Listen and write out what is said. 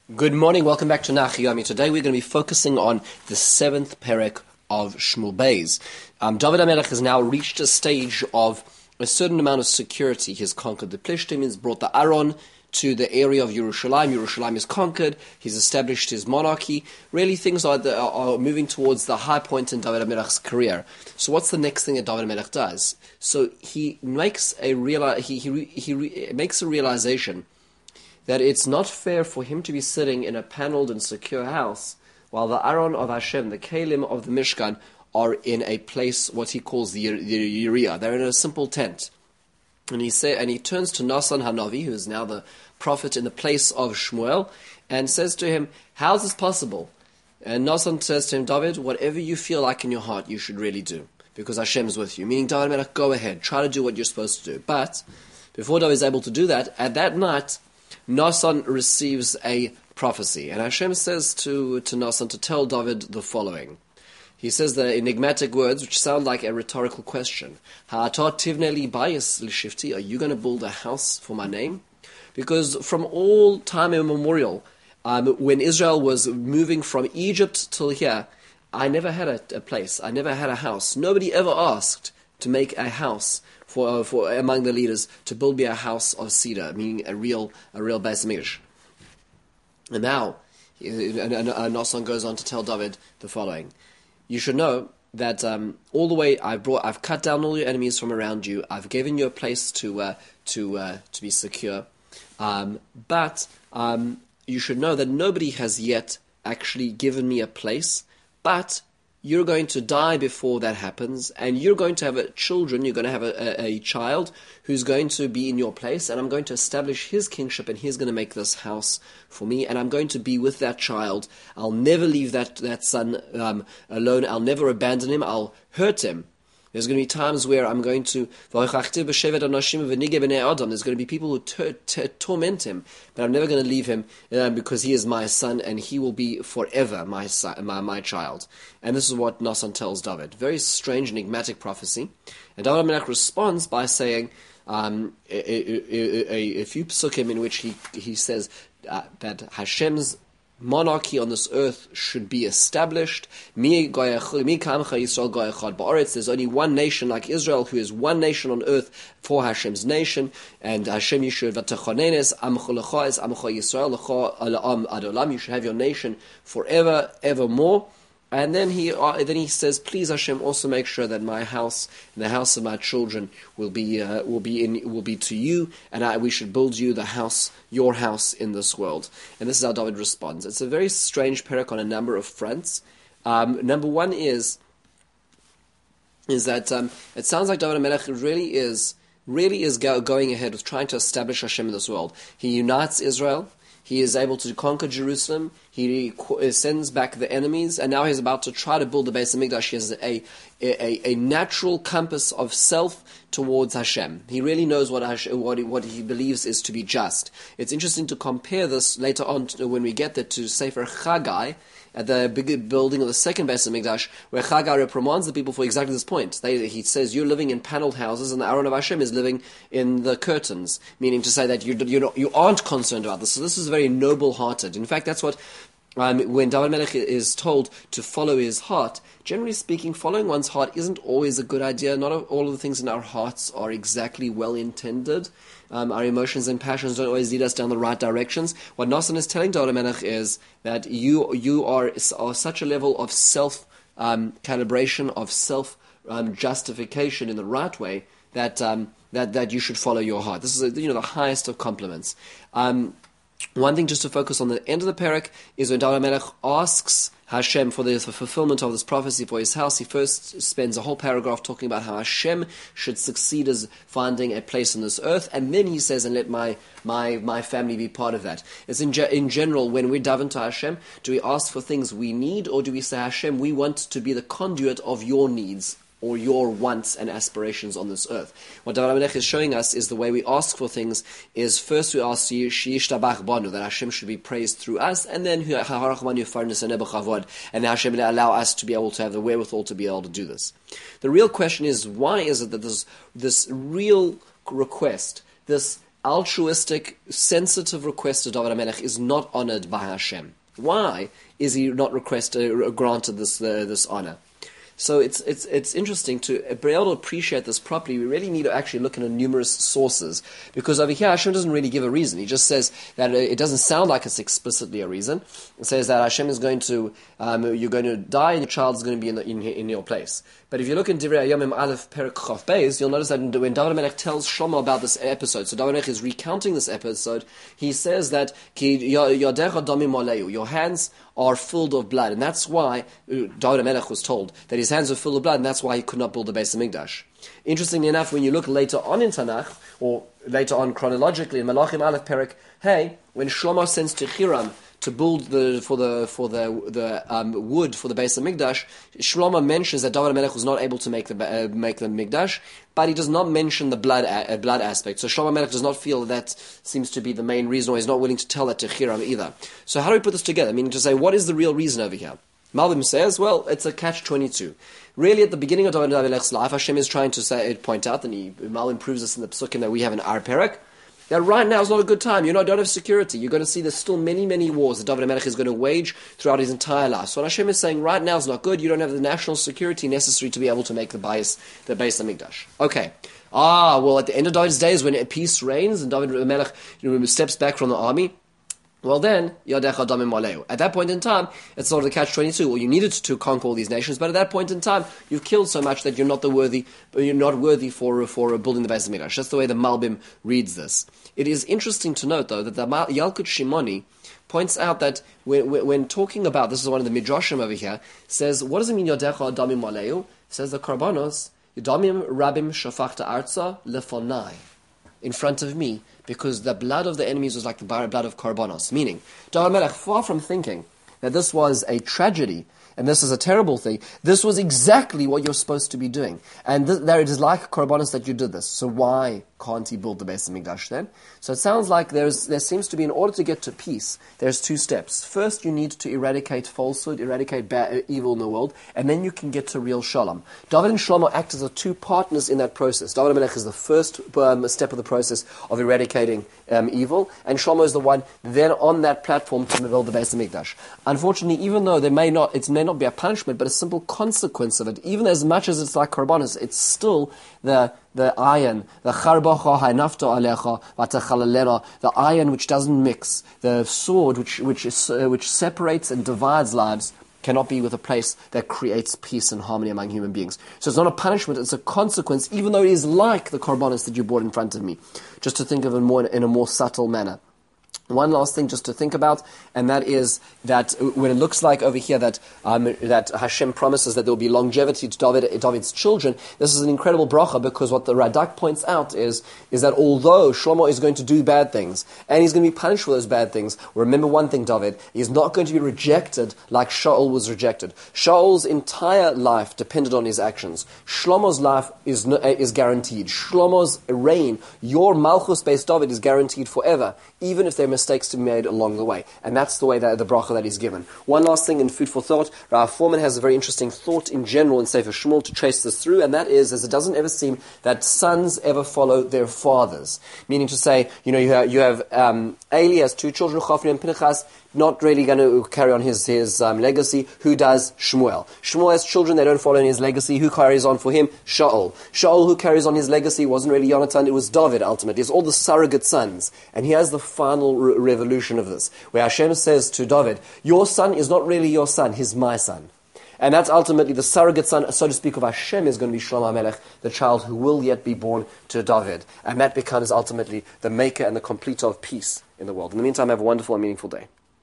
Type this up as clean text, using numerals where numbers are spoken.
Good morning, welcome back to Nach Yomi. Today we're going to be focusing on the 7th perek of Shmuel Beis. David HaMelech has now reached a stage of a certain amount of security. He has conquered the Plishtim, he's brought the Aron to the area of Yerushalayim. Yerushalayim is conquered, he's established his monarchy. Really things are moving towards the high point in David HaMelech's career. So what's the next thing that David HaMelech does? So he makes a realization that it's not fair for him to be sitting in a paneled and secure house while the Aron of Hashem, the Kalim of the Mishkan, are in a place, what he calls the Yeriah. They're in a simple tent. And he turns to Nasan Hanavi, who is now the prophet in the place of Shmuel, and says to him, how is this possible? And Nasan says to him, David, whatever you feel like in your heart, you should really do, because Hashem is with you. Meaning, David Melech, go ahead, try to do what you're supposed to do. But before David is able to do that, at that night, Nasan receives a prophecy, and Hashem says to Nasan to tell David the following. He says the enigmatic words, which sound like a rhetorical question. Ha'ata tivne li bayis l'shifti, are you going to build a house for my name? Because from all time immemorial, when Israel was moving from Egypt till here, I never had a place, I never had a house. Nobody ever asked to make a house for among the leaders, to build me a house of cedar, meaning a real Beis Hamikdash. And now, Nasan goes on to tell David the following: you should know that all the way I've cut down all your enemies from around you. I've given you a place to be secure, but you should know that nobody has yet actually given me a place, but you're going to die before that happens, and you're going to have children, you're going to have a child who's going to be in your place, and I'm going to establish his kingship, and he's going to make this house for me, and I'm going to be with that child. I'll never leave that son alone. I'll never abandon him. I'll hurt him. There's going to be times where I'm going to... There's going to be people who torment him, but I'm never going to leave him because he is my son and he will be forever my son, my child. And this is what Nasan tells David. Very strange, enigmatic prophecy. And David HaMelech responds by saying a few psukim in which he says that Hashem's monarchy on this earth should be established. There's only one nation like Israel, who is one nation on earth for Hashem's nation, and Hashem, you should have your nation forever, evermore. And then he says, please Hashem, also make sure that my house and the house of my children will be to you, and we should build you your house in this world. And this is how David responds. It's a very strange perek on a number of fronts. Number one is that it sounds like David HaMelech really is going ahead with trying to establish Hashem in this world. He unites Israel. He is able to conquer Jerusalem. He sends back the enemies, and now he's about to try to build the Beis Hamikdash. He has a natural compass of self towards Hashem. He really knows what he believes is to be just. It's interesting to compare this later on when we get there to Sefer Chagai, at the big building of the second Beis Hamikdash, where Chagai reprimands the people for exactly this point. He says, you're living in paneled houses, and the Aron of Hashem is living in the curtains, meaning to say that you aren't concerned about this. So this is very noble-hearted. In fact, that's what, when David Melech is told to follow his heart, generally speaking, following one's heart isn't always a good idea. Not all of the things in our hearts are exactly well-intended. Our emotions and passions don't always lead us down the right directions. What Nasan is telling David Melech is that you are such a level of self-calibration, of self-justification in the right way, that you should follow your heart. This is the highest of compliments. One thing just to focus on the end of the perek is when David HaMelech asks Hashem for the fulfillment of this prophecy for his house. He first spends a whole paragraph talking about how Hashem should succeed as finding a place on this earth, and then he says, and let my family be part of that. It's in general, when we daven to Hashem, do we ask for things we need, or do we say, Hashem, we want to be the conduit of your needs or your wants and aspirations on this earth? What David HaMelech is showing us is the way we ask for things is first we ask Sheyishtabach banu, that Hashem should be praised through us, and then and Hashem will allow us to be able to have the wherewithal to be able to do this. The real question is, why is it that this real request, this altruistic, sensitive request to David HaMelech is not honored by Hashem. Why is he not granted this honor? So it's interesting to be able to appreciate this properly. We really need to actually look into numerous sources, because over here Hashem doesn't really give a reason. He just says that it doesn't sound like it's explicitly a reason. It says that Hashem is going to you're going to die and your child is going to be in your place. But if you look in Divrei Hayomim Aleph Perek Chof Beis, you'll notice that when David HaMelech tells Shlomo about this episode, so David HaMelech is recounting this episode, he says that Ki Yadecha Damim Aleyu, your hands are filled of blood, and that's why David HaMelech was told that his hands are filled of blood, and that's why he could not build the Beis HaMikdash. Interestingly enough, when you look later on in Tanakh, or later on chronologically in Malachim Aleph Perek Hey, when Shlomo sends to Hiram to build wood for the Beis HaMikdash, Shlomo mentions that David HaMelech was not able to make the Mikdash, but he does not mention the blood aspect. So Shlomo HaMelech does not feel that seems to be the main reason, or he's not willing to tell that to Hiram either. So how do we put this together? Meaning to say, what is the real reason over here? Malbim says, well, it's a catch-22. Really, at the beginning of David HaMelech's life, Hashem is trying to point out, and Malbim proves this in the Psukim that we have in our Perek, that right now is not a good time. You don't have security. You're going to see there's still many, many wars that David HaMelech is going to wage throughout his entire life. So Hashem is saying right now is not good. You don't have the national security necessary to be able to make the Beis HaMikdash. Okay. Well, at the end of David's days, when peace reigns and David HaMelech steps back from the army, well then, Yadecha Damim Aleyu. At that point in time, it's sort of the catch-22. Well, you needed to conquer all these nations, but at that point in time, you've killed so much that you're not worthy for building the Beis HaMikdash. That's the way the Malbim reads this. It is interesting to note, though, that the Yalkut Shimoni points out that when talking about, this is one of the Midrashim over here, says, what does it mean Yadecha Damim Aleyu? It says the Karbanos, Yadamim Rabim Shafachta Arza Lefonai, in front of me, because the blood of the enemies was like the blood of Karbanos. Meaning, David HaMelech, far from thinking that this was a tragedy, and this is a terrible thing, this was exactly what you're supposed to be doing. And there it is like Karbanos that you did this. So why can't he build the Beis HaMikdash then? So it sounds like there seems to be, in order to get to peace, there's two steps. First, you need to eradicate falsehood, eradicate evil in the world, and then you can get to real shalom. David and Shlomo act as the two partners in that process. David HaMelech is the first step of the process of eradicating evil, and Shlomo is the one then on that platform to build the Beis HaMikdash. Unfortunately, even though it may not be a punishment, but a simple consequence of it, even as much as it's like Karbanos, it's still the iron, the iron which doesn't mix, the sword which separates and divides lives, cannot be with a place that creates peace and harmony among human beings. So it's not a punishment, it's a consequence, even though it is like the Karbanos that you brought in front of me. Just to think of it in a more subtle manner. One last thing just to think about, and that is that when it looks like over here that Hashem promises that there will be longevity to David's children, this is an incredible bracha, because what the Radak points out is that although Shlomo is going to do bad things, and he's going to be punished for those bad things, remember one thing, David, he's not going to be rejected like Shaul was rejected. Shaul's entire life depended on his actions. Shlomo's life is guaranteed. Shlomo's reign, your Malchus-based David, is guaranteed forever, even if there are mistakes to be made along the way. And that's the way that the bracha that is given. One last thing in food for thought, Rav Foreman has a very interesting thought in general in Sefer Shmuel to trace this through, and that is, as it doesn't ever seem that sons ever follow their fathers. Meaning to say, you have Eli has two children, Chofni and Pinchas, not really going to carry on his legacy. Who does? Shmuel. Shmuel has children, they don't follow in his legacy. Who carries on for him? Shaul. Shaul, who carries on his legacy, wasn't really Yonatan, it was David ultimately. It's all the surrogate sons. And here's the final revolution of this, where Hashem says to David, your son is not really your son, he's my son. And that's ultimately the surrogate son, so to speak, of Hashem is going to be Shlomo HaMelech, the child who will yet be born to David. And that becomes ultimately the maker and the completer of peace in the world. In the meantime, have a wonderful and meaningful day.